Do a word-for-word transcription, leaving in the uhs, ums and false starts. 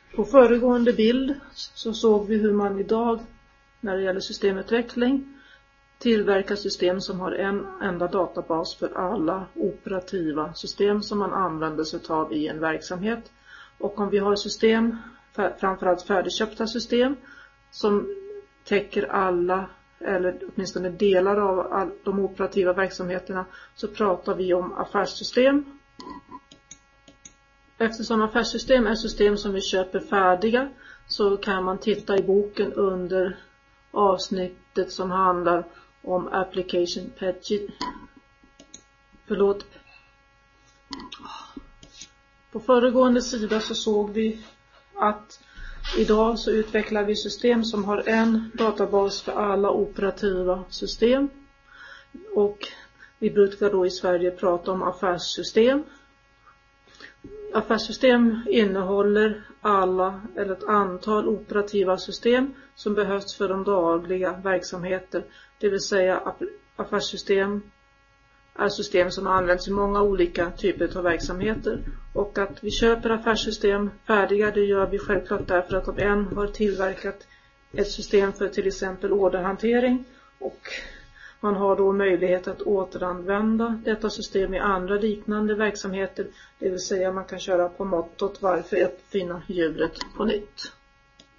På föregående bild så såg vi hur man idag när det gäller systemutveckling tillverkar system som har en enda databas för alla operativa system som man använder sig av i en verksamhet. Och om vi har system, framförallt färdigköpta system, som täcker alla eller åtminstone delar av all, de operativa verksamheterna, så pratar vi om affärssystem. Eftersom affärssystem är system som vi köper färdiga, så kan man titta i boken under avsnittet som handlar om application package. Förlåt. På föregående sida så såg vi att idag så utvecklar vi system som har en databas för alla operativa system. Och vi brukar då i Sverige prata om affärssystem. Affärssystem innehåller alla eller ett antal operativa system som behövs för de dagliga verksamheter. Det vill säga affärssystem är system som används i många olika typer av verksamheter. Och att vi köper affärssystem färdiga, det gör vi självklart därför att om en har tillverkat ett system för till exempel orderhantering och man har då möjlighet att återanvända detta system i andra liknande verksamheter. Det vill säga man kan köra på mottot varför uppfinna hjulet på nytt.